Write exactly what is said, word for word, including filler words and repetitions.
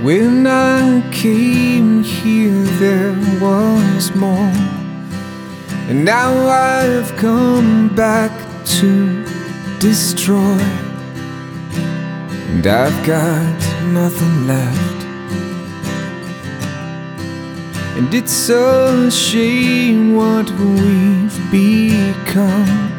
When I came here there was more, and now I've come back to destroy, and I've got nothing left. And it's a shame what we've become.